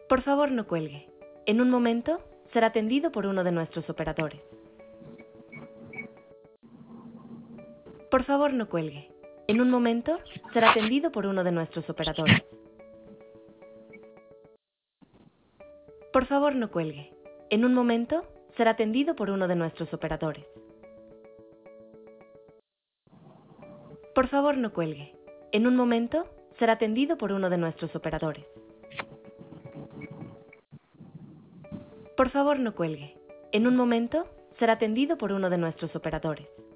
Por favor, no cuelgue. En un momento será atendido por uno de nuestros operadores. Por favor, no cuelgue. En un momento será atendido por uno de nuestros operadores. Por favor, no cuelgue. En un momento será atendido por uno de nuestros operadores. Por favor, no cuelgue. En un momento será atendido por uno de nuestros operadores. Por favor, no cuelgue. En un momento será atendido por uno de nuestros operadores.